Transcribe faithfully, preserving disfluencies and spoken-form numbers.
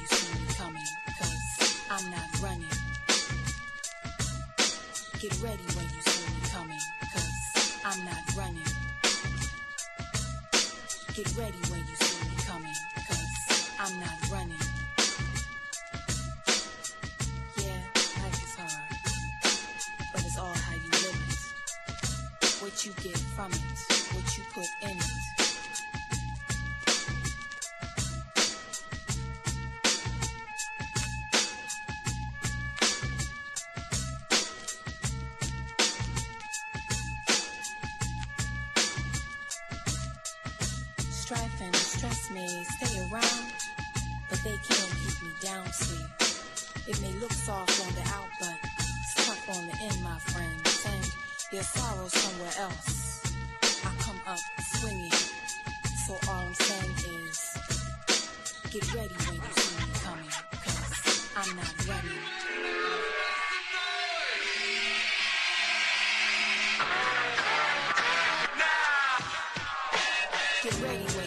see me coming, cause I'm not running. Get ready when you see me coming, cause I'm not running. Get ready when you see me coming, cause I'm not running. Yeah, life is hard, but it's all how you live it. What you get from it, what you put in it. Strife and stress may stay around, but they can't keep me down, see. It may look soft on the out, but it's tough on the in, my friends. And there's sorrow somewhere else. I come up swinging, so all I'm saying is, get ready when you see me coming, cause I'm not running. Get ready.